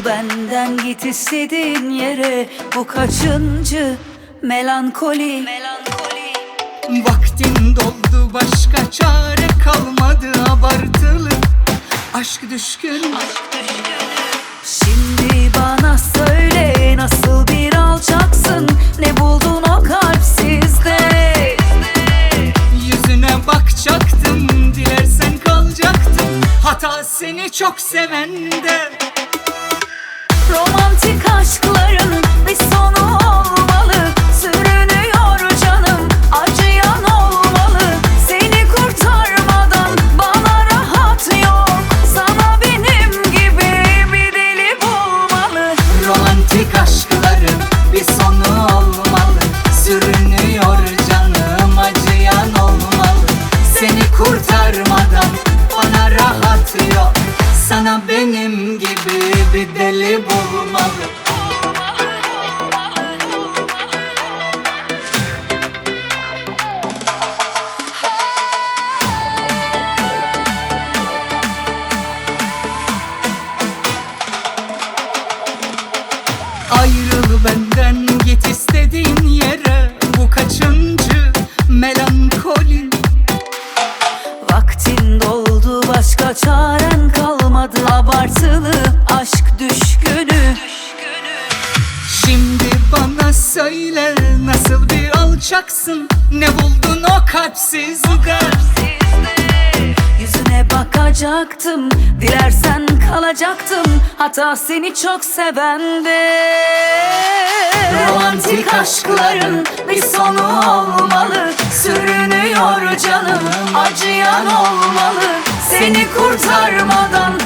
benden, git istediğin yere. Bu kaçıncı melankoli? Vaktin doldu, başka çare kalmadı. Abartılı aşk düşkün. Şimdi bana söyle, nasıl bir alçaksın? Ne buldun o kalpsizde? Yüzüne bakacaktım, dilersen kalacaktım. Hata seni çok sevende. Romantik aşkların bir sonu olmalı. Sürünüyor canım, acıyan olmalı. Seni kurtarmadan bana rahat yok. Sana benim gibi bir deli bulmalı. Romantik aşkların bir sonu olmalı. Sürünüyor canım, acıyan olmalı. Seni kurtarmadan bana rahat yok. Sana benim gibi bir deli bulmalı. Ayrıl benden, git istediğin yere. Bu kaçıncı melankoli? Vaktin doldu, başka çaren kalmadı. Abartılı aşk düşkünü. Şimdi bana söyle, nasıl bir alçaksın? Ne buldun o kalpsizde? Yüzüne bakacaktım, dilersen kalacaktım. Hata seni çok sevende. Romantik aşkların bir sonu olmalı. Sürünüyor canım, acıyan olmalı. Seni kurtarmadan